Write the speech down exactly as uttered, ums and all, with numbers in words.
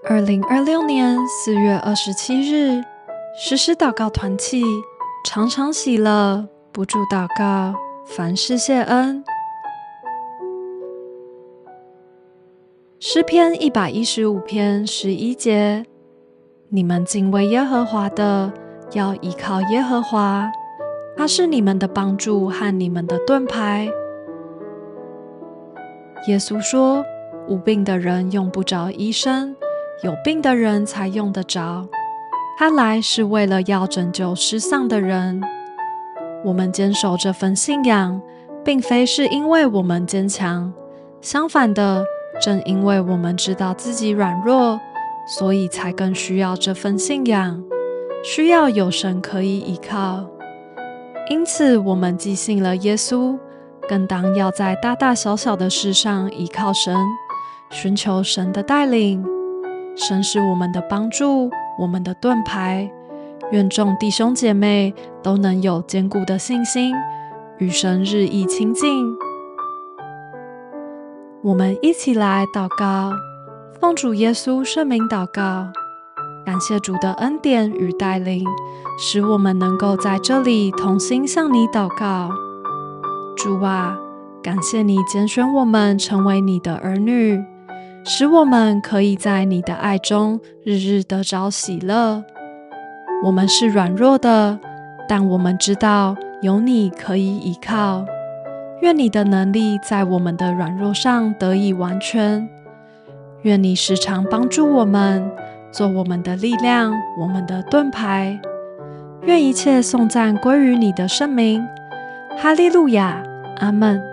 二零二六年四月二十七日，实施祷告团契，常常喜乐，不住祷告，凡事谢恩。诗篇一百一十五篇十一节：你们敬畏耶和华的，要依靠耶和华，他是你们的帮助和你们的盾牌。耶稣说，无病的人用不着医生，有病的人才用得着。他来是为了要拯救失丧的人。我们坚守这份信仰，并非是因为我们坚强，相反的，正因为我们知道自己软弱，所以才更需要这份信仰，需要有神可以依靠。因此，我们既信了耶稣，更当要在大大小小的事上依靠神，寻求神的带领。神是我们的帮助，我们的盾牌。愿众弟兄姐妹都能有坚固的信心，与神日益亲近。我们一起来祷告，奉主耶稣圣名祷告，感谢主的恩典与带领，使我们能够在这里同心向你祷告。主啊，感谢你拣选我们成为你的儿女，使我们可以在你的爱中日日得着喜乐。我们是软弱的，但我们知道有你可以依靠。愿你的能力在我们的软弱上得以完全。愿你时常帮助我们，做我们的力量，我们的盾牌。愿一切颂赞归于你的圣名。哈利路亚，阿们。